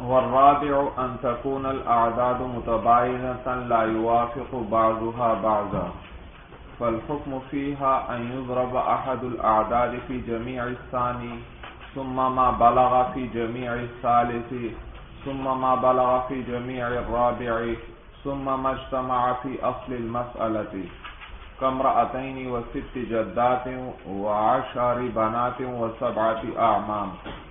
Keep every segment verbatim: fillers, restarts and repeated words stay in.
والرابع أن تكون الأعداد متباينة لا يوافق بعضها بعضا، فالحكم فيها أن يضرب أحد الأعداد في جميع الثاني ثم ما بلغ في جميع الثالث ثم ما بلغ في جميع الرابع ثم ما اجتمع في أصل المسألة كامرأتين وست جدات وعشر بنات وسبعة أعمام۔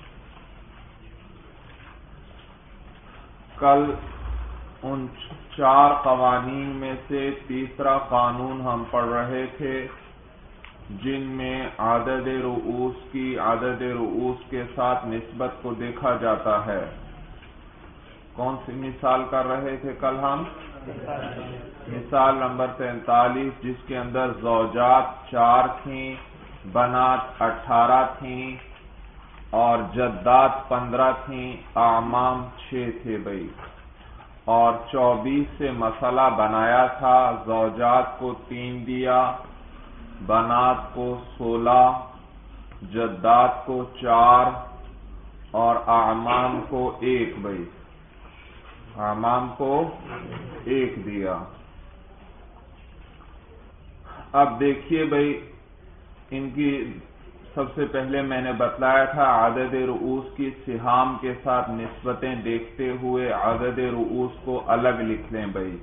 کل ان چار قوانین میں سے تیسرا قانون ہم پڑھ رہے تھے جن میں عدد رؤوس کی عدد رؤوس کے ساتھ نسبت کو دیکھا جاتا ہے۔ کون سی مثال کر رہے تھے کل ہم؟ مثال نمبر تینتالیس، جس کے اندر زوجات چار تھیں، بنات اٹھارہ تھیں اور جدات پندرہ تھیں، اعمام چھ تھے بھائی، اور چوبیس سے مسئلہ بنایا تھا۔ زوجات کو تین دیا، بنات کو سولہ، جدات کو چار اور اعمام کو ایک بھائی، اعمام کو ایک دیا۔ اب دیکھیے بھائی، ان کی سب سے پہلے میں نے بتلایا تھا عدد رؤوس کی سہام کے ساتھ نسبتیں دیکھتے ہوئے عدد رؤوس کو الگ لکھ لیں بھائی،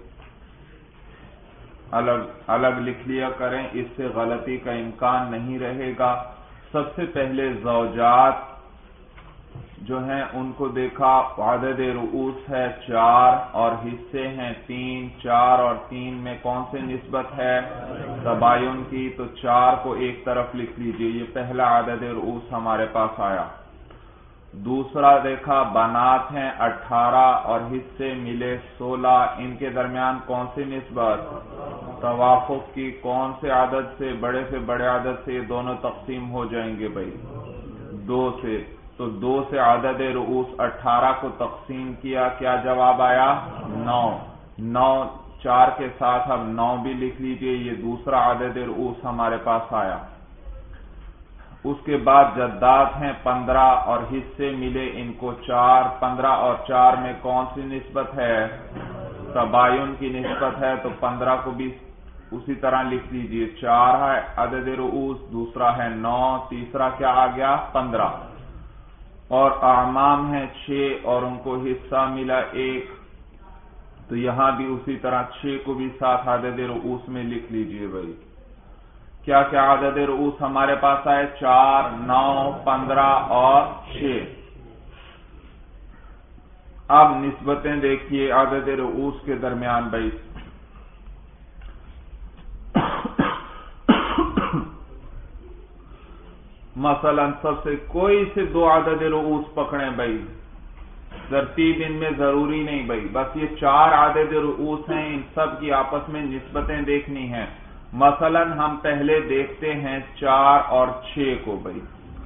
الگ الگ لکھ لیا کریں، اس سے غلطی کا امکان نہیں رہے گا۔ سب سے پہلے زوجات جو ہیں ان کو دیکھا، عدد رؤوس ہے چار اور حصے ہیں تین، چار اور تین میں کون سے نسبت ہے؟ تباین کی، تو چار کو ایک طرف لکھ لیجئے، یہ پہلا عدد رؤوس ہمارے پاس آیا۔ دوسرا دیکھا بنات ہیں اٹھارہ اور حصے ملے سولہ، ان کے درمیان کون سی نسبت؟ توافق کی، کون سے عدد سے؟ بڑے سے بڑے عدد سے یہ دونوں تقسیم ہو جائیں گے بھائی، دو سے، تو دو سے عدد رؤوس اٹھارہ کو تقسیم کیا، کیا جواب آیا؟ نو۔ نو چار کے ساتھ اب نو بھی لکھ لیجئے، یہ دوسرا عدد رؤوس ہمارے پاس آیا۔ اس کے بعد جدات ہیں پندرہ اور حصے ملے ان کو چار، پندرہ اور چار میں کون سی نسبت ہے؟ تباین کی نسبت ہے، تو پندرہ کو بھی اسی طرح لکھ لیجئے، چار ہے عدد رؤوس، دوسرا ہے نو، تیسرا کیا آ گیا؟ پندرہ۔ اور اعمام ہیں چھ اور ان کو حصہ ملا ایک، تو یہاں بھی اسی طرح چھ کو بھی ساتھ عدد رؤوس میں لکھ لیجئے بھائی۔ کیا کیا عدد رؤوس ہمارے پاس آئے؟ چار، نو، پندرہ اور چھ۔ اب نسبتیں دیکھیے عدد رؤوس کے درمیان بھائی۔ مثلا سب سے کوئی سے دو عدد رؤوس پکڑیں بھائی، ترتیب ان میں ضروری نہیں بھائی، بس یہ چار عدد رؤوس ہیں، ان سب کی آپس میں نسبتیں دیکھنی ہیں۔ مثلا ہم پہلے دیکھتے ہیں چار اور چھ کو بھائی،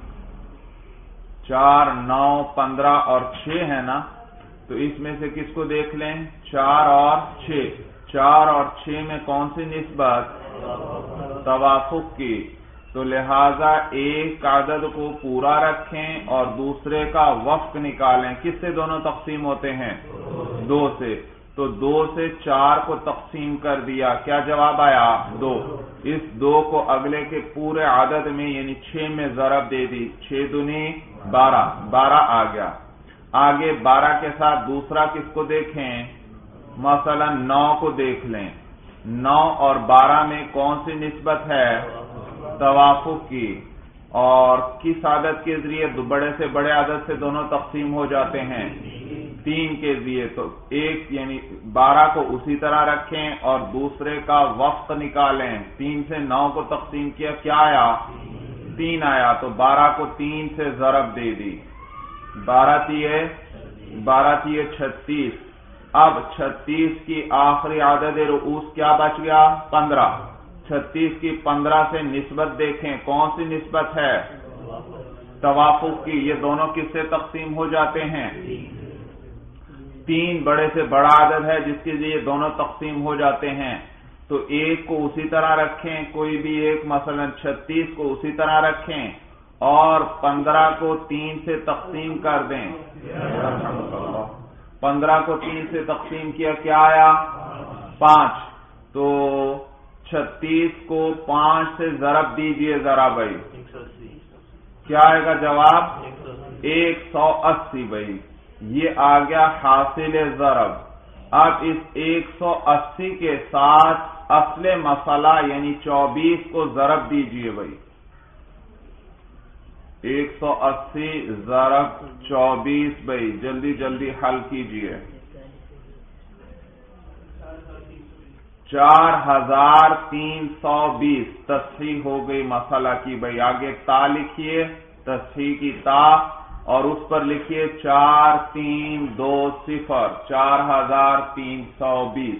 چار، نو، پندرہ اور چھ ہے نا، تو اس میں سے کس کو دیکھ لیں؟ چار اور چھ۔ چار اور چھ میں کون سی نسبت؟ توافق کی، تو لہذا ایک عدد کو پورا رکھیں اور دوسرے کا وفق نکالیں۔ کس سے دونوں تقسیم ہوتے ہیں؟ دو سے، تو دو سے چار کو تقسیم کر دیا، کیا جواب آیا؟ دو۔ اس دو کو اگلے کے پورے عدد میں یعنی چھ میں ضرب دے دی، چھ دونی بارہ، بارہ آ گیا۔ آگے بارہ کے ساتھ دوسرا کس کو دیکھیں؟ مثلا نو کو دیکھ لیں، نو اور بارہ میں کون سی نسبت ہے؟ توافق کی، اور کس عدد کے ذریعے؟ بڑے سے بڑے عدد سے دونوں تقسیم ہو جاتے ہیں، تین کے ذریعے، تو ایک یعنی بارہ کو اسی طرح رکھیں اور دوسرے کا وفق نکالیں۔ تین سے نو کو تقسیم کیا، کیا آیا؟ تین آیا، تو بارہ کو تین سے ضرب دے دی، بارہ تیے بارہ تیے چھتیس۔ اب چھتیس کی آخری عدد رؤوس کیا بچ گیا؟ پندرہ۔ چھتیس کی پندرہ سے نسبت دیکھیں، کون سی نسبت ہے؟ توافق کی، یہ دونوں کس سے تقسیم ہو جاتے ہیں؟ تین بڑے سے بڑا عدد ہے جس کے لیے دونوں تقسیم ہو جاتے ہیں، تو ایک کو اسی طرح رکھیں، کوئی بھی ایک، مثلا چھتیس کو اسی طرح رکھیں اور پندرہ کو تین سے تقسیم کر دیں، پندرہ کو تین سے تقسیم کیا کیا آیا؟ پانچ. تو چھتیس کو پانچ سے ضرب دیجئے ذرا بھائی، کیا آئے گا جواب؟ ایک سو اسی. بھائی یہ آ گیا حاصل ضرب. اب اس ایک سو اسی کے ساتھ اصل مسئلہ یعنی چوبیس کو ضرب دیجئے بھائی. ایک سو اسی ضرب چوبیس. بھائی جلدی جلدی حل کیجئے. چار ہزار تین سو بیس. تصحیح ہو گئی مسئلہ کی. بھائی آگے تا لکھیے، تصحیح کی تا، اور اس پر لکھیے چار تین دو صفر. چار ہزار تین سو بیس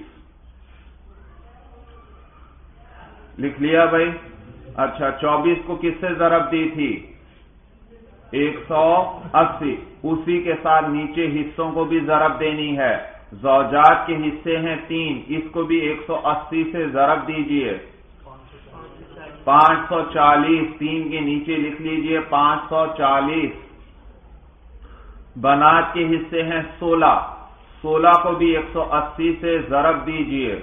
لکھ لیا بھائی. اچھا چوبیس کو کس سے ضرب دی تھی؟ ایک سو اسی. اسی کے ساتھ نیچے حصوں کو بھی ضرب دینی ہے. زوجات کے حصے ہیں تین، اس کو بھی ایک سو اسی سے ضرب دیجئے. پانچ سو چالیس. تین کے نیچے لکھ لیجئے پانچ سو چالیس. بنات کے حصے ہیں سولہ. سولہ کو بھی ایک سو اسی سے ضرب دیجئے.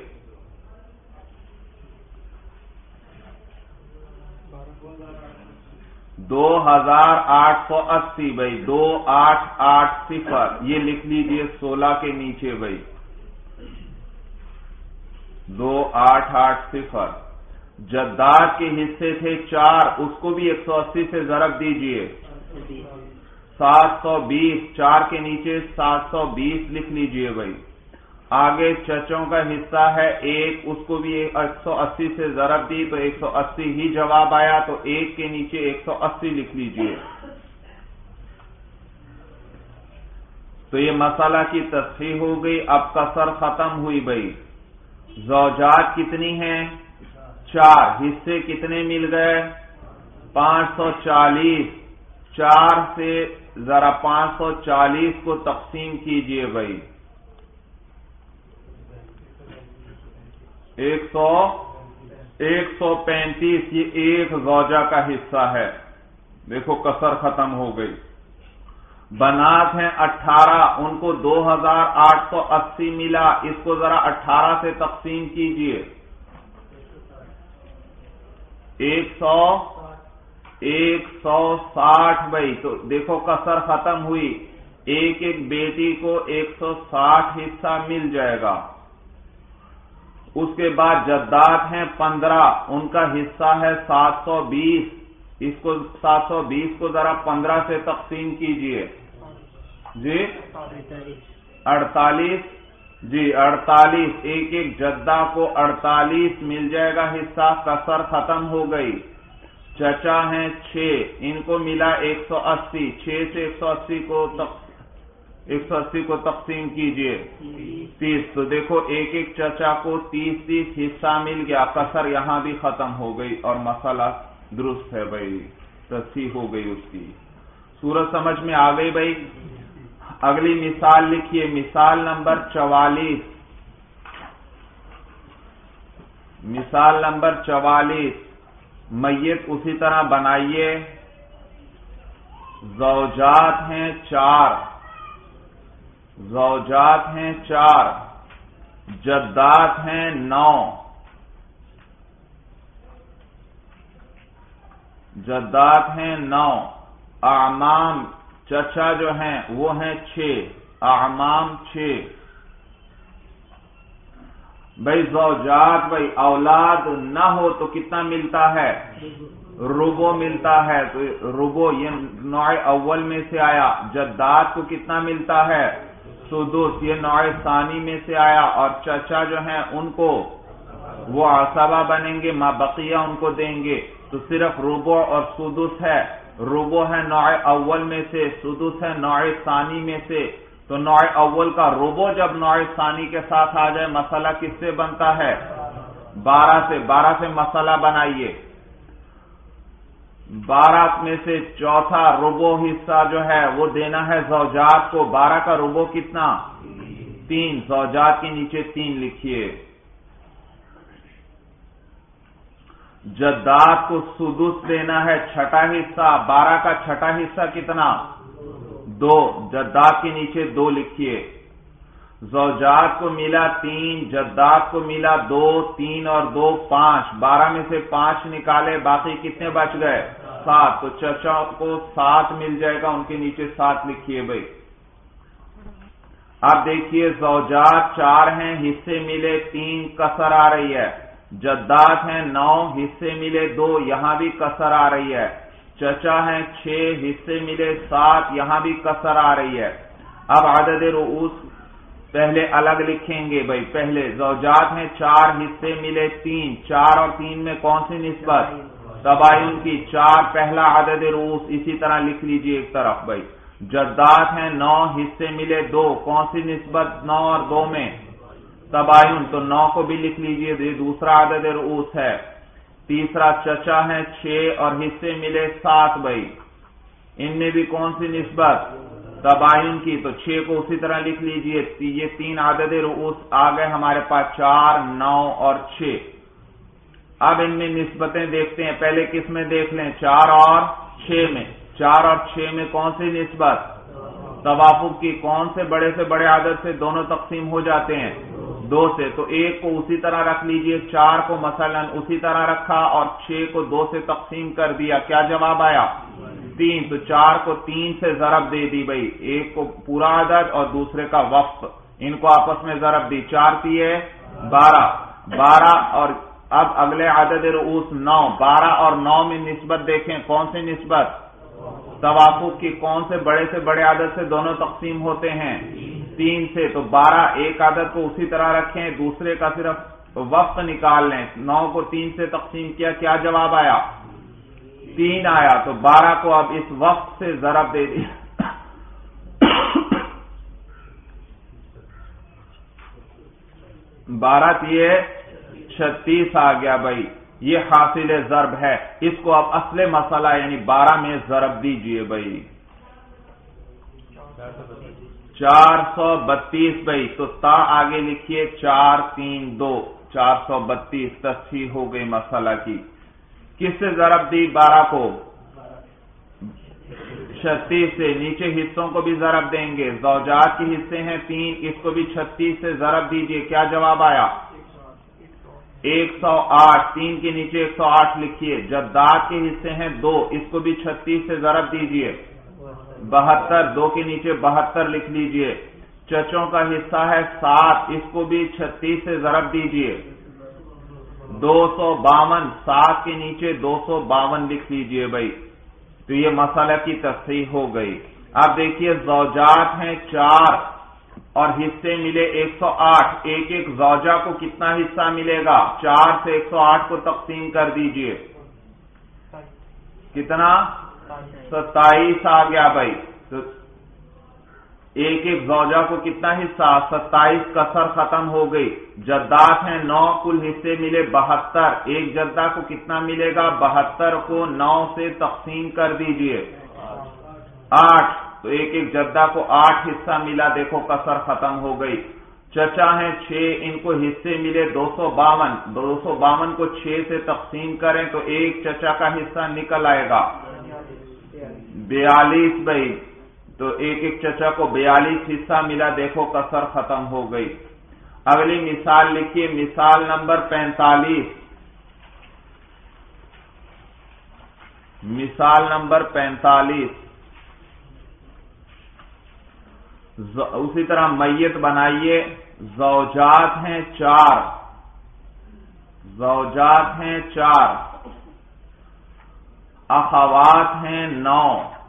دو ہزار آٹھ سو اسی. بھائی دو آٹھ آٹھ صفر. یہ لکھ لیجئے سولہ کے نیچے بھائی، دو آٹھ آٹھ صفر. جداد کے حصے تھے چار، اس کو بھی ایک سو اسی سے ضرب دیجئے. سات سو بیس. چار کے نیچے سات سو بیس لکھ لیجئے بھائی. آگے چچوں کا حصہ ہے ایک، اس کو بھی ایک سو اسی سے ضرب دی تو ایک سو اسی ہی جواب آیا. تو ایک کے نیچے ایک سو اسی لکھ لیجئے. تو یہ مسئلہ کی تصحیح ہو گئی. اب کسر ختم ہوئی بھائی. زوجات کتنی ہیں؟ چار. حصے کتنے مل گئے؟ پانچ سو چالیس. چار سے ذرا پانچ سو چالیس کو تقسیم کیجئے بھائی. ایک سو ایک سو پینتیس. یہ ایک زوجہ کا حصہ ہے. دیکھو کسر ختم ہو گئی. بنات ہیں اٹھارہ، ان کو دو ہزار آٹھ سو اسی ملا. اس کو ذرا اٹھارہ سے تقسیم کیجئے. ایک سو ایک سو ساٹھ. بھائی تو دیکھو کسر ختم ہوئی. ایک ایک بیٹی کو ایک سو ساٹھ حصہ مل جائے گا. اس کے بعد جدات ہیں پندرہ، ان کا حصہ ہے سات سو بیس. اس کو سات سو بیس کو ذرا پندرہ سے تقسیم کیجئے. جی اڑتالیس. جی اڑتالیس. ایک ایک جدہ کو اڑتالیس مل جائے گا حصہ. کسر ختم ہو گئی. چچا ہیں چھ، ان کو ملا ایک سو اسی. چھ سے ایک سو اسی کو ایک سو اسی کو تقسیم کیجئے. تیس. تو دیکھو ایک ایک چچا کو تیس تیس حصہ مل گیا. کسر یہاں بھی ختم ہو گئی اور مسئلہ درست ہے بھائی. تصحیح ہو گئی اس کی. صورت سمجھ میں آ گئی بھائی. اگلی مثال لکھیے. مثال نمبر چوالیس. مثال نمبر چوالیس. میت اسی طرح بنائیے. زوجات ہیں چار. زوجات ہیں چار. جدات ہیں نو. جدات ہیں نو. اعمام چچا جو ہیں وہ ہیں چھ. اعمام چھ. بھائی زوجات بھائی اولاد نہ ہو تو کتنا ملتا ہے؟ ربو ملتا ہے. تو ربو یہ نوع اول میں سے آیا. جدات کو کتنا ملتا ہے؟ سدس. یہ نوع ثانی میں سے آیا. اور چچا جو ہیں ان کو وہ عصبہ بنیں گے، ما بقیہ ان کو دیں گے. تو صرف ربو اور سدس ہے. ربو ہے نوع اول میں سے، سدس ہے نوع ثانی میں سے. تو نوع اول کا ربو جب نوع ثانی کے ساتھ آ جائے مسئلہ کس سے بنتا ہے؟ بارہ سے. بارہ سے مسئلہ بنائیے. بارہ میں سے چوتھا ربو حصہ جو ہے وہ دینا ہے زوجات کو. بارہ کا ربو کتنا؟ تین. زوجات کے نیچے تین لکھیے. جدات کو سدس دینا ہے چھٹا حصہ، بارہ کا چھٹا حصہ کتنا؟ دو، جدات کے نیچے دو لکھیے۔ زوجات کو ملا تین، جدات کو ملا دو، تین اور دو پانچ، بارہ میں سے پانچ نکالے، باقی کتنے بچ گئے؟ سات، تو چچا کو سات مل جائے گا، ان کے نیچے سات لکھیے بھائی۔ اب دیکھیے زوجات چار ہیں، حصے ملے تین، کسر آ رہی ہے۔ جدات ہیں نو، حصے ملے دو، یہاں بھی کسر آ رہی ہے۔ چچا ہیں چھ، حصے ملے سات، یہاں بھی کسر آ رہی ہے۔ اب عدد رؤوس پہلے الگ لکھیں گے بھائی۔ پہلے زوجات ہیں چار، حصے ملے تین، چار اور تین میں کون سی نسبت؟ تباین کی، چار پہلا عدد رؤوس، اسی طرح لکھ لیجئے ایک طرف بھائی۔ جدات ہیں نو، حصے ملے دو، کون سی نسبت نو اور دو میں؟ تباین، تو نو کو بھی لکھ لیجئے، یہ دوسرا عدد رؤوس ہے۔ تیسرا چچا ہیں چھ اور حصے ملے سات بھائی، ان میں بھی کون سی نسبت؟ تباین کی، تو چھ کو اسی طرح لکھ لیجئے۔ یہ تین عدد رؤوس آ گئے ہمارے پاس، چار، نو اور چھ۔ اب ان میں نسبتیں دیکھتے ہیں، پہلے کس میں دیکھ لیں؟ چار اور چھ میں۔ چار اور چھ میں کون سی نسبت؟ توافق کی، کون سے بڑے سے بڑے عدد سے دونوں تقسیم ہو جاتے ہیں؟ دو سے، تو ایک کو اسی طرح رکھ لیجئے، چار کو مثلا اسی طرح رکھا اور چھ کو دو سے تقسیم کر دیا، کیا جواب آیا؟ تین، تو چار کو تین سے ضرب دے دی بھائی، ایک کو پورا عدد اور دوسرے کا وقف، ان کو آپس میں ضرب دی، چار تیے بارہ، بارہ اور اب اگلے عدد رؤوس نو، بارہ اور نو میں نسبت دیکھیں، کون سی نسبت؟ توافق کی، کون سے بڑے سے بڑے عدد سے دونوں تقسیم ہوتے ہیں؟ تین سے، تو بارہ ایک عدد کو اسی طرح رکھیں، دوسرے کا صرف وقت نکال لیں، نو کو تین سے تقسیم کیا، کیا جواب آیا؟ تین آیا، تو بارہ کو اب اس وقت سے ضرب دے دی، بارہ تیے چھتیس آ گیا بھائی، یہ حاصل ضرب ہے۔ اس کو اب اصل مسئلہ یعنی بارہ میں ضرب دیجئے بھائی، چار سو بتیس بھائی، تو تا آگے لکھیے چار تین دو، چار سو بتیس، تصحیح ہو گئی مسئلہ کی۔ کس سے ضرب دی بارہ کو؟ چھتیس سے، نیچے حصوں کو بھی ضرب دیں گے، زوجات کے حصے ہیں تین، اس کو بھی چھتیس سے ضرب دیجئے، کیا جواب آیا؟ ایک سو آٹھ، تین کے نیچے ایک سو آٹھ لکھیے۔ جدات کے حصے ہیں دو، اس کو بھی چھتیس سے ضرب دیجئے، بہتر، دو کے نیچے بہتر لکھ لیجئے۔ چچوں کا حصہ ہے سات، اس کو بھی چھتیس سے ضرب دیجئے، دو سو باون، سات کے نیچے دو سو باون لکھ لیجئے بھائی، تو یہ مسئلہ کی تصحیح ہو گئی۔ اب دیکھیے زوجات ہیں چار اور حصے ملے ایک سو آٹھ، ایک ایک زوجہ کو کتنا حصہ ملے گا؟ چار سے ایک سو آٹھ کو تقسیم کر دیجئے، کتنا؟ ستائیس آ گیا بھائی، تو ایک ایک زوجہ کو کتنا حصہ؟ ستائیس، کسر ختم ہو گئی۔ جدات ہیں نو، کل حصے ملے بہتر، ایک جدہ کو کتنا ملے گا؟ بہتر کو نو سے تقسیم کر دیجئے، آٹھ، تو ایک ایک جدہ کو آٹھ حصہ ملا، دیکھو کسر ختم ہو گئی۔ چچا ہیں چھ، ان کو حصے ملے دو سو باون، دو سو باون کو چھ سے تقسیم کریں تو ایک چچا کا حصہ نکل آئے گا بیالیس بھائی، تو ایک ایک چچا کو بیالیس حصہ ملا، دیکھو کسر ختم ہو گئی۔ اگلی مثال لکھیے، مثال نمبر پینتالیس، مثال نمبر پینتالیس، اسی طرح میت بنائیے۔ زوجات ہیں چار، زوجات ہیں چار، اخوات ہیں نو،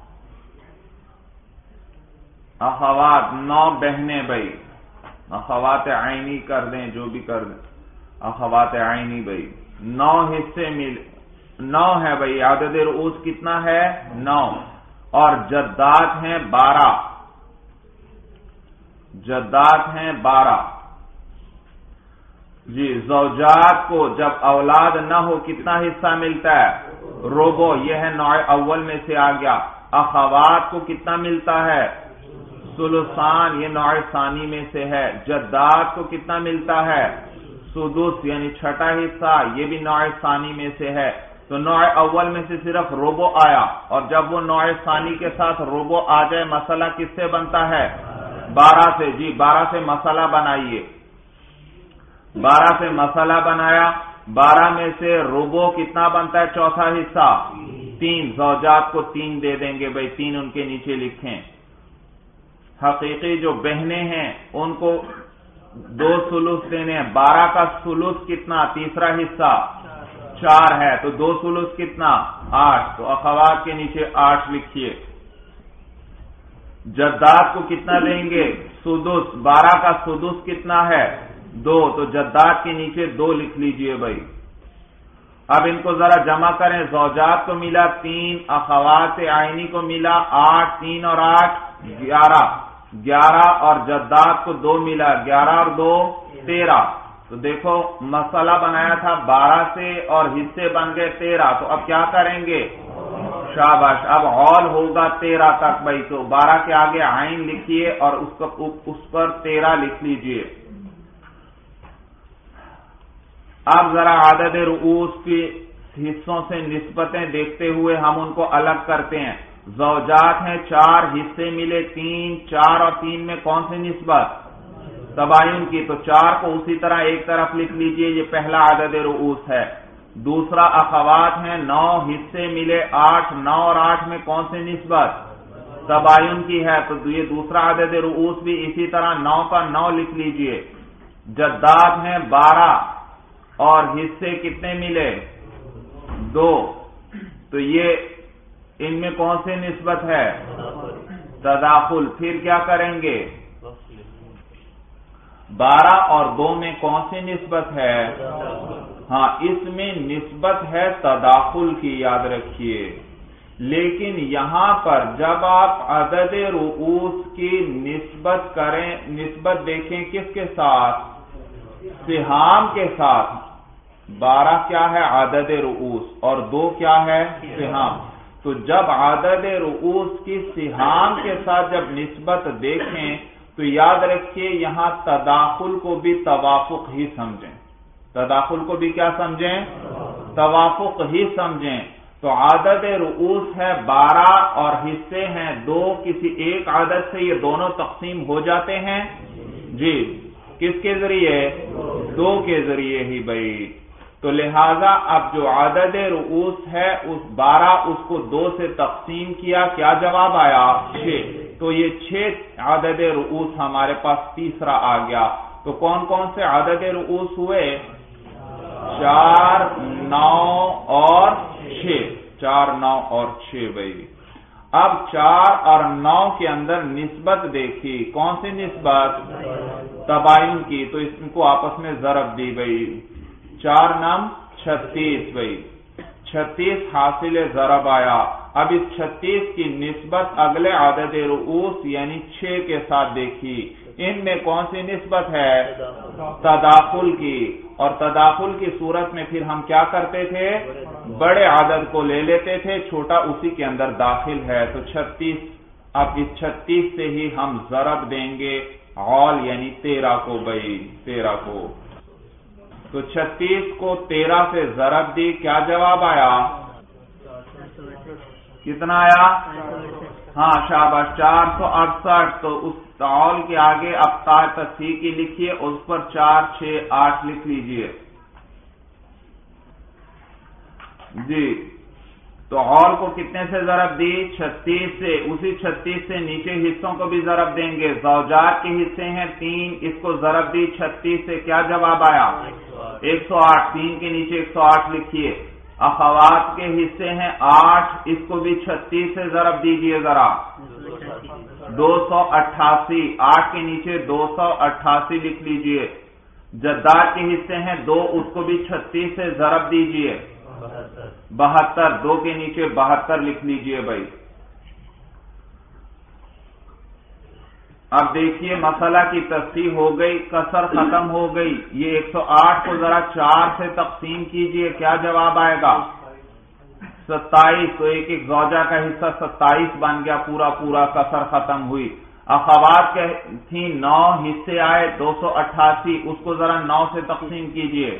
اخوات نو بہنیں بھائی، اخوات عینی کر دیں، جو بھی کر دیں، اخوات عینی بھائی، نو حصے ملے، نو ہے بھائی، عدد رؤوس کتنا ہے؟ نو، اور جدات ہیں بارہ، جدات ہیں بارہ جی۔ زوجات کو جب اولاد نہ ہو کتنا حصہ ملتا ہے؟ ربع، یہ ہے نوع اول میں سے آ گیا۔ اخوات کو کتنا ملتا ہے؟ ثلثان، یہ نوع ثانی میں سے ہے۔ جدات کو کتنا ملتا ہے؟ सुदुस यानी छठा हिस्सा, ये भी नौ सानी में से है। तो नौ अव्वल में से सिर्फ रोबो आया, और जब वो नौ सानी के साथ रोबो आ जाए, मसला किससे बनता है? बारह से। जी बारह से मसला बनाइए। बारह से मसला बनाया, बारह में से रोबो कितना बनता है? चौथा हिस्सा तीन। ज़ौजात को तीन दे देंगे भाई, तीन उनके नीचे लिखें। हकीकी जो बहनें हैं उनको दो सुलुस देने हैं। बारह का सुलुस कितना? तीसरा हिस्सा चार है, तो दो सुलुस कितना? आठ। तो अखवात के नीचे आठ लिखिए। जद्दात को कितना देंगे? सुदुस। बारह का सुदुस कितना है? दो। तो जद्दात के नीचे दो लिख लीजिए भाई। अब इनको जरा जमा करें। ज़ौजात को मिला तीन, अखवात आइनी को मिला आठ, तीन और आठ ग्यारह, ग्यारह और जद्दात को दो मिला, ग्यारह और दो तेरह। तो देखो मसला बनाया था बारह से और हिस्से बन गए तेरह। तो अब क्या करेंगे? शाबाश। अब हॉल होगा तेरह तक भाई। तो बारह के आगे आइन लिखिए और उसको उस पर तेरह लिख लीजिए। अब जरा आदद रुऊस के हिस्सों से निस्बतें देखते हुए हम उनको अलग करते हैं। ज़ौजात हैं चार, हिस्से मिले तीन, चार और तीन में कौन सी निस्बत? तबायुन की। तो चार को उसी तरह एक तरफ लिख लीजिए, ये पहला आदद रुऊस है। दूसरा अखवात हैं नौ, हिस्से मिले आठ, नौ और आठ में कौन सी निस्बत? तबायुन की है। तो ये दूसरा आदद रुऊस भी इसी तरह नौ का नौ लिख लीजिए। जद्दात हैं बारह और हिस्से कितने मिले? दो। तो ये इनमें कौन सी निस्बत है? तदाखुल। फिर क्या करेंगे? बारह और दो में कौन सी निस्बत है? हाँ, इसमें निस्बत है तदाखुल की, याद रखिए। लेकिन यहां पर जब आप अदद रुऊस की निस्बत करें, निस्बत देखें किसके साथ? सिहाम के साथ। बारह क्या है? आदद रुऊस, और दो क्या है? सिहाम। तो जब आदद रुऊस की सिहाम के साथ जब निस्बत देखें तो याद रखिए यहां तदाखुल को भी तवाफुक ही समझें। तदाखुल को भी क्या समझें? तवाफुक ही समझें। तो आदद रुऊस है बारह और हिस्से हैं दो, किसी एक आदद से ये दोनों तकसीम हो जाते हैं। जी किसके जरिए? दो के जरिए ही भाई। तो लिहाजा अब जो आदद रुऊस है उस बारह उसको दो से तकसीम किया, क्या जवाब आया? छह। तो ये छह आदद रुऊस हमारे पास तीसरा आ गया। तो कौन कौन से आदद रुऊस हुए? चार, नौ और छह। चार, नौ और छह भाई। अब चार और नौ के अंदर निस्बत देखी, कौन सी निस्बत? तबायुन की। तो इनको आपस में जरब दी भाई। चार नम छत्तीस भाई। छत्तीस हासिल जरब आया। अब इस छत्तीस की निस्बत अगले आदद रुऊस यानी छह के साथ देखी। इनमें कौन सी निस्बत है? तदाखुल की। और तदाखुल की सूरत में फिर हम क्या करते थे? बड़े आदद को ले लेते थे, छोटा उसी के अंदर दाखिल है। तो छत्तीस, अब इस छत्तीस से ही हम जरब देंगे औल यानी तेरह को भाई, तेरह को। तो छत्तीस को तेरह से जरब दी, क्या जवाब आया? कितना आया? हाँ शाबाश, चार सौ अड़सठ। तो उस तौल के आगे अब ता तस्ही की लिखिए, उस पर चार, छह, आठ लिख लीजिए। जी तो और को कितने से जरब दी? छत्तीस से। उसी छत्तीस से नीचे हिस्सों को भी जरब देंगे। ज़ौजात के हिस्से हैं तीन, इसको जरब दी छत्तीस से, क्या जवाब आया? एक सौ आठ। तीन के नीचे एक सौ आठ लिखिए। अखवात के हिस्से हैं आठ, इसको भी छत्तीस से जरब दीजिए जरा। दो सौ अट्ठासी। आठ के नीचे दो सौ अट्ठासी लिख लीजिए। जद्दात के हिस्से हैं दो, उसको भी छत्तीस से जरब दीजिए। बहत्तर। दो के नीचे बहत्तर लिख लीजिए भाई। अब देखिए मसला की तस्हीह हो गई, कसर खत्म हो गई। ये एक सौ आठ को जरा चार से तकसीम कीजिए, क्या जवाब आएगा? सत्ताईस। तो एक एक ज़ौजा का हिस्सा सत्ताईस बन गया, पूरा पूरा कसर खत्म हुई। اخوات کے تھی نو حصے آئے دو سو اٹھاسی، اس کو ذرا نو سے تقسیم کیجئے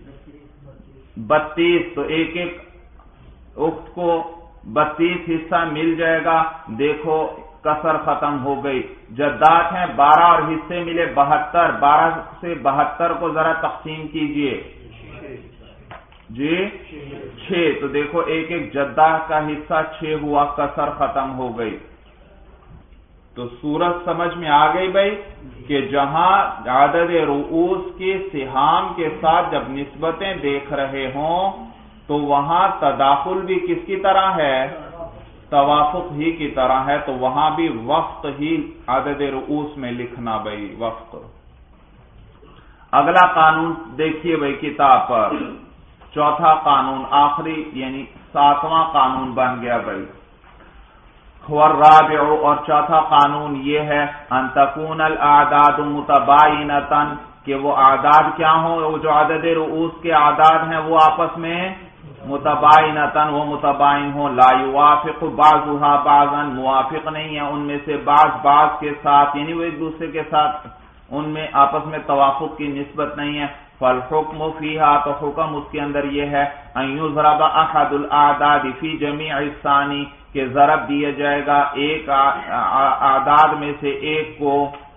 بتیس، تو ایک ایک اخت کو بتیس حصہ مل جائے گا۔ دیکھو کسر ختم ہو گئی۔ جدات ہیں بارہ اور حصے ملے بہتر، بارہ سے بہتر کو ذرا تقسیم کیجئے جی چھ، تو دیکھو ایک ایک جدہ کا حصہ چھ ہوا، کسر ختم ہو گئی۔ تو صورت سمجھ میں آ گئی بھائی کہ جہاں عدد رؤوس کے سہام کے ساتھ جب نسبتیں دیکھ رہے ہوں تو وہاں تداخل بھی کس کی طرح ہے؟ توافق ہی کی طرح ہے، تو وہاں بھی وفق ہی عدد رؤوس میں لکھنا بھائی، وفق۔ اگلا قانون دیکھیے بھائی کتاب پر، چوتھا قانون، آخری یعنی ساتواں قانون بن گیا بھائی۔ والرابع، اور چوتھا قانون یہ ہے ان تکون الاعداد متباینۃ، کہ وہ اعداد کیا ہوں، وہ جو عدد رؤوس کے اعداد ہیں وہ آپس میں متباینۃ، وہ متباین ہوں، لا یوافق بعضها بعضا، موافق نہیں ہے ان میں سے بعض بعض کے ساتھ، یعنی وہ ایک دوسرے کے ساتھ ان میں آپس میں توافق کی نسبت نہیں ہے۔ فالحکم فیہا، تو حکم اس کے اندر یہ ہے ان یضرب احد الاعداد فی جمیع الثانی، کہ ضرب دیا جائے گا ایک اعداد میں سے ایک کو،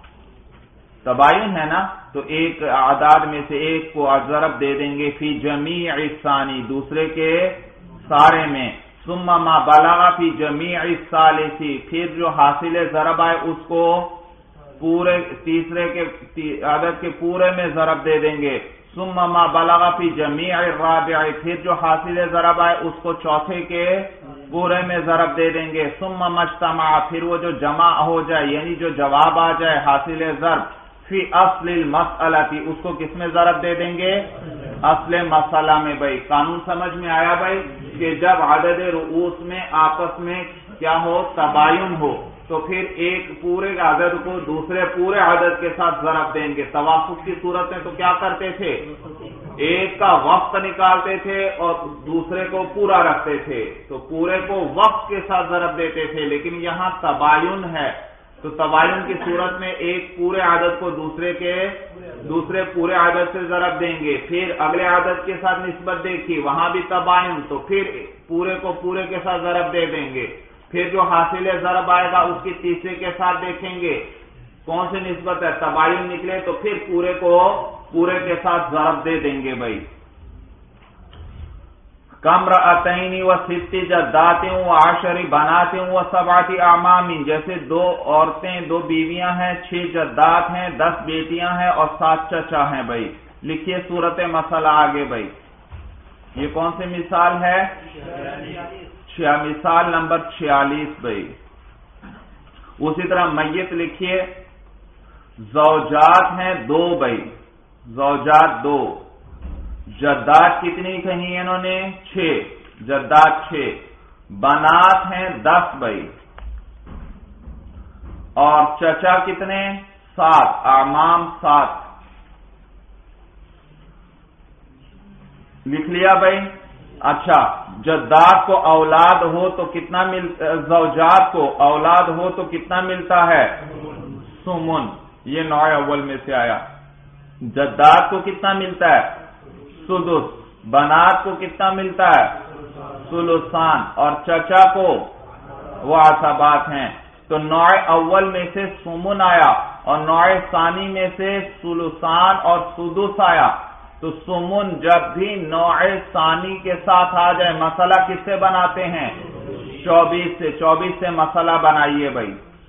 تباین ہے نا، تو ایک اعداد میں سے ایک کو ضرب دے دیں گے فی جمیع الثانی، دوسرے کے سارے میں، ثم ما بلغ فی جمیع الثالث، پھر جو حاصل ضرب آئے اس کو پورے تیسرے کے عدد کے پورے میں ضرب دے دیں گے، ثم ما بلغ فی جمیع الرابع، پھر جو حاصل ضرب آئے اس کو چوتھے کے پورے میں ضرب دے دیں گے، ثم مجتمع، پھر وہ جو جمع ہو جائے یعنی جو جواب آ جائے حاصل ضرب فی اصل المسئلہ، اس کو کس میں ضرب دے دیں گے؟ اصل مسئلہ میں۔ بھائی قانون سمجھ میں آیا بھائی کہ جب عدد رؤوس میں آپس میں کیا ہو، تباین ہو، تو پھر ایک پورے عدد کو دوسرے پورے عدد کے ساتھ ضرب دیں گے۔ توافق کی صورت میں تو کیا کرتے تھے، ایک کا وقت نکالتے تھے اور دوسرے کو پورا رکھتے تھے، تو پورے کو وقت کے ساتھ ضرب دیتے تھے، لیکن یہاں تباین ہے تو تباین کی صورت میں ایک پورے عدد کو دوسرے کے دوسرے پورے عدد سے ضرب دیں گے، پھر اگلے عدد کے ساتھ نسبت دیکھی وہاں بھی تباین، تو پھر پورے کو پورے کے ساتھ ضرب دے دیں گے، پھر جو حاصل ضرب آئے گا اس کی تیسرے کے ساتھ دیکھیں گے کون سی نسبت ہے، تباین نکلے تو پھر پورے کو پورے کے ساتھ ضرب دے دیں گے بھائی۔ کامرأتین و ست جدات و عشر بنات و سبعۃ اعمام، جیسے دو عورتیں دو بیویاں ہیں، چھ جدات ہیں، دس بیٹیاں ہیں اور سات چچا ہیں بھائی۔ لکھیے صورت مسئلہ آگے بھائی، یہ کون سی مثال ہے؟ مثال نمبر چھیالیس بھائی۔ اسی طرح میت لکھیے، زوجات ہیں دو بھائی، زوجات دو، جدات کتنی کہیں انہوں نے؟ چھ، جدات چھ، بنات ہیں دس بھائی، اور چچا کتنے؟ سات، اعمام سات۔ لکھ لیا بھائی؟ اچھا، جدات کو اولاد ہو تو کتنا مل زوجات کو اولاد ہو تو کتنا ملتا ہے؟ سمن، یہ نوع اول میں سے آیا۔ جدات کو کتنا ملتا ہے؟ سدس۔ بنات کو کتنا ملتا ہے؟ ثلثان۔ اور چچا کو وہ عصبات ہیں، تو نوع اول میں سے سمن آیا اور نوع ثانی میں سے ثلثان اور سدس آیا، تو سمن جب بھی نوع ثانی کے ساتھ آ جائے مسئلہ کس سے بناتے ہیں؟ چوبیس سے۔ چوبیس سے مسئلہ بنائیے بھائی۔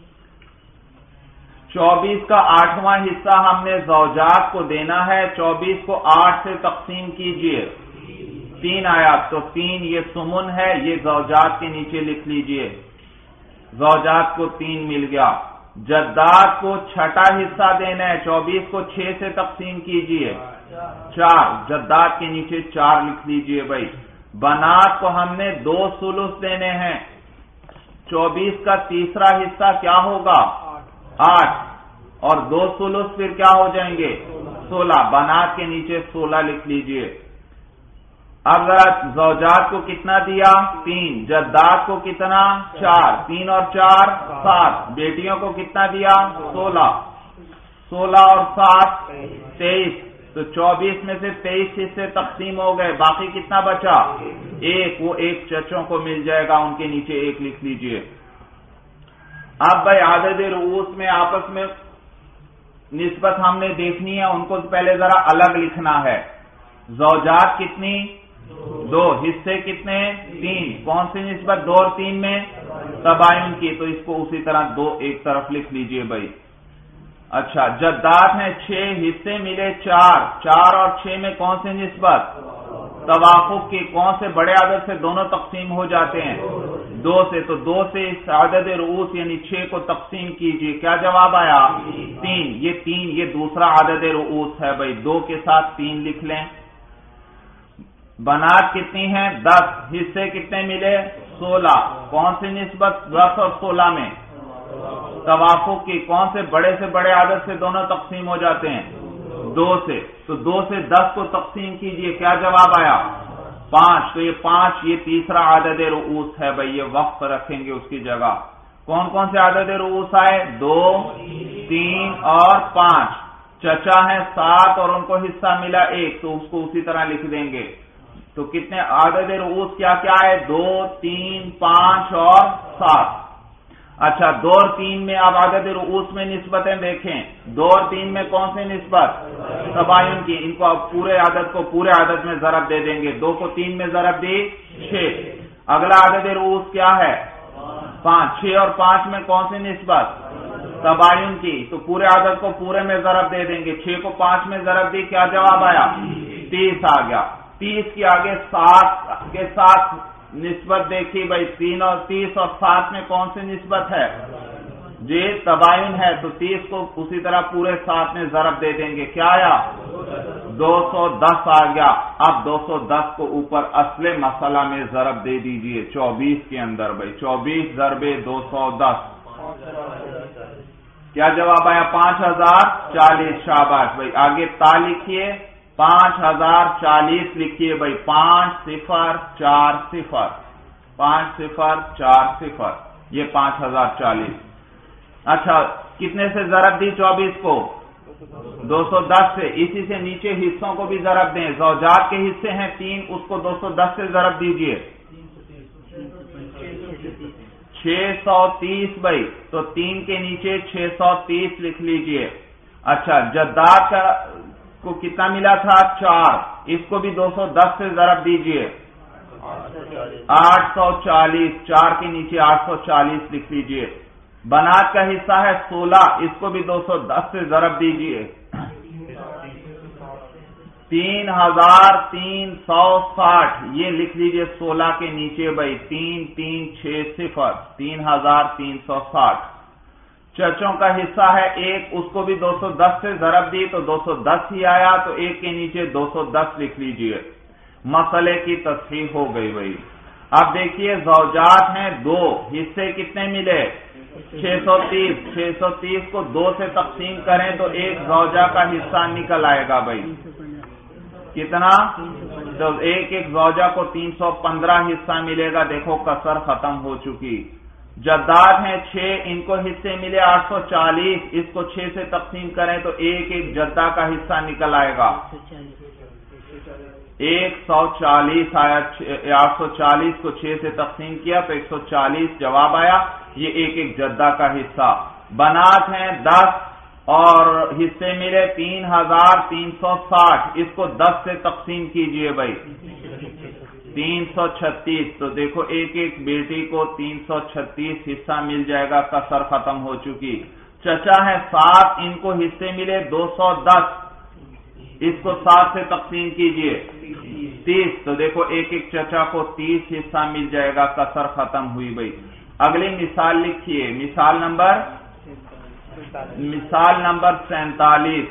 چوبیس کا آٹھواں حصہ ہم نے زوجات کو دینا ہے، چوبیس کو آٹھ سے تقسیم کیجئے، تین آیا، تو تین یہ سمن ہے، یہ زوجات کے نیچے لکھ لیجئے، زوجات کو تین مل گیا۔ جدات کو چھٹا حصہ دینا ہے، چوبیس کو چھ سے تقسیم کیجئے، چار، جدات کے نیچے چار لکھ لیجئے بھائی۔ بنات کو ہم نے دو ثلث دینے ہیں، چوبیس کا تیسرا حصہ کیا ہوگا؟ آٹھ، اور دو ثلث پھر کیا ہو جائیں گے؟ سولہ، بنات کے نیچے سولہ لکھ لیجئے۔ اب ذرا زوجات کو کتنا دیا؟ تین. جدات کو کتنا؟ چار. تین اور چار سات. بیٹیوں کو کتنا دیا؟ سولہ. سولہ اور سات تیئیس. تو چوبیس میں سے تیئیس حصے تقسیم ہو گئے. باقی کتنا بچا؟ ایک. وہ ایک چچوں کو مل جائے گا. ان کے نیچے ایک لکھ لیجئے. اب بھائی عدد رؤوس میں آپس میں نسبت ہم نے دیکھنی ہے. ان کو پہلے ذرا الگ لکھنا ہے. زوجات کتنی؟ دو. حصے کتنے؟ تین. کون سی نسبت؟ دو اور تین میں تباین کی. تو اس کو اسی طرح دو ایک طرف لکھ لیجئے بھائی. اچھا جدات ہیں چھ. حصے ملے چار. چار اور چھ میں کون سی نسبت؟ توافق کی. کون سے بڑے عدد سے دونوں تقسیم ہو جاتے ہیں؟ دو سے. تو دو سے اس عدد رؤوس یعنی چھ کو تقسیم کیجئے. کیا جواب آیا؟ تین. یہ تین یہ دوسرا عدد رؤوس ہے بھائی. دو کے ساتھ تین لکھ لیں. بنات کتنی ہیں؟ دس. حصے کتنے ملے؟ سولہ. کون سی نسبت دس اور سولہ میں؟ توافق کی. کون سے بڑے سے بڑے عدد سے دونوں تقسیم ہو جاتے ہیں؟ دو سے. تو دو سے دس کو تقسیم کیجئے. کیا جواب آیا؟ پانچ. تو یہ پانچ یہ تیسرا عدد رؤوس ہے بھائی. یہ وقت رکھیں گے اس کی جگہ. کون کون سے عدد رؤوس آئے؟ دو، تین اور پانچ. چچا ہے سات اور ان کو حصہ ملا ایک. تو اس کو اسی طرح لکھ دیں گے. تو کتنے عدد رؤوس کیا کیا ہے؟ دو، تین، پانچ اور سات. اچھا دو اور تین میں اب عدد رؤوس میں نسبتیں دیکھیں. دو اور تین میں کون سی نسبت؟ تباین کی. ان کو اب پورے عدد کو پورے عدد میں ضرب دے دیں گے. دو کو تین میں ضرب دی چھ. اگلا عدد رؤوس کیا ہے؟ پانچ. چھ اور پانچ میں کون سی نسبت؟ تباین کی. تو پورے عدد کو پورے میں ضرب دے دیں گے. چھ کو پانچ میں ضرب دی. کیا جواب آیا؟ تیس آ گیا. تیس کی آگے سات کے ساتھ نسبت دیکھی بھائی. تین اور تیس اور سات میں کون سی نسبت ہے؟ جی تباین ہے. تو تیس کو اسی طرح پورے سات میں ضرب دے دیں گے. کیا آیا؟ دو سو دس آ گیا. اب دو سو دس کو اوپر اصل مسئلہ میں ضرب دے دیجئے چوبیس کے اندر بھائی. چوبیس ضرب دو سو دس. کیا جواب آیا؟ پانچ ہزار چالیس. شاباش بھائی. آگے تا لکھیے. پانچ ہزار چالیس لکھیے بھائی. پانچ صفر چار صفر. پانچ صفر چار صفر. یہ پانچ ہزار چالیس. اچھا کتنے سے ضرب دی چوبیس کو؟ دو سو دس سے. اسی سے نیچے حصوں کو بھی ضرب دیں. زوجات کے حصے ہیں تین. اس کو دو سو دس سے ضرب دیجئے. چھ سو تیس بھائی. تو تین کے نیچے چھ سو تیس لکھ لیجئے. اچھا جدات کا کو کتنا ملا تھا؟ چار. اس کو بھی دو سو دس سے ضرب دیجئے. آٹھ سو چالیس. چار کے نیچے آٹھ سو چالیس لکھ لیجئے. بنات کا حصہ ہے سولہ. اس کو بھی دو سو دس سے ضرب دیجئے. تین ہزار تین سو ساٹھ. یہ لکھ لیجئے سولہ کے نیچے بھائی. تین تین چھ صفر. تین ہزار تین سو ساٹھ. چچوں کا حصہ ہے ایک. اس کو بھی دو سو دس سے ضرب دی تو دو سو دس ہی آیا. تو ایک کے نیچے دو سو دس لکھ لیجئے. مسئلے کی تصحیح ہو گئی بھائی. اب دیکھیے زوجات ہیں دو. حصے کتنے ملے؟ چھ سو تیس. چھ سو تیس کو دو سے تقسیم کریں تو ایک زوجہ کا حصہ نکل آئے گا بھائی. کتنا؟ تو ایک ایک زوجہ کو تین سو پندرہ حصہ ملے گا. دیکھو کسر ختم ہو چکی. جداد ہیں چھ. ان کو حصے ملے آٹھ سو چالیس. اس کو چھ سے تقسیم کریں تو ایک ایک جدہ کا حصہ نکل آئے گا. ایک سو چالیس آیا. آٹھ سو چالیس کو چھ سے تقسیم کیا تو ایک سو چالیس جواب آیا. یہ ایک ایک جدہ کا حصہ. بنات ہیں دس اور حصے ملے تین ہزار تین سو ساٹھ. اس کو دس سے تقسیم کیجئے بھائی. تین سو چھتیس. تو دیکھو ایک ایک بیٹی کو تین سو چھتیس حصہ مل جائے گا. کسر ختم ہو چکی. چچا ہے سات. ان کو حصے ملے دو سو دس. اس کو سات سے تقسیم کیجئے. تیس. تو دیکھو ایک ایک چچا کو تیس حصہ مل جائے گا. کسر ختم ہوئی بھائی. اگلی مثال لکھیے. مثال نمبر مثال نمبر سینتالیس.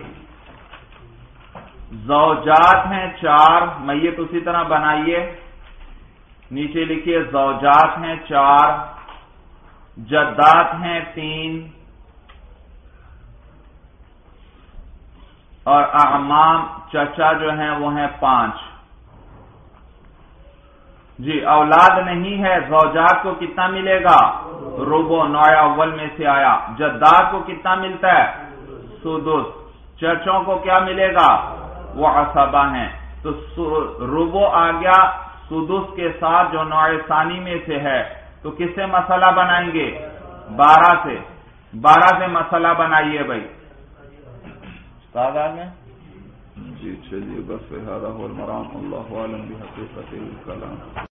زوجات ہیں چار. میت اسی طرح بنائیے. نیچے لکھیے زوجات ہیں چار. جدات ہیں تین اور اعمام چچا جو ہیں وہ ہیں پانچ. جی اولاد نہیں ہے، زوجات کو کتنا ملے گا؟ ربع، نوع اول میں سے آیا۔ جدات کو کتنا ملتا ہے؟ سدس۔ چچوں کو کیا ملے گا؟ وہ عصبہ ہیں، تو ربع آ گیا سدس کے ساتھ جو نوع ثانی میں سے ہے، تو کس سے مسئلہ بنائیں گے؟ بارہ سے۔ بارہ سے مسئلہ بنائیے بھائی میں جی چلیے بس هذا هو المرام، اللہ عالم بحقیقت الکلام۔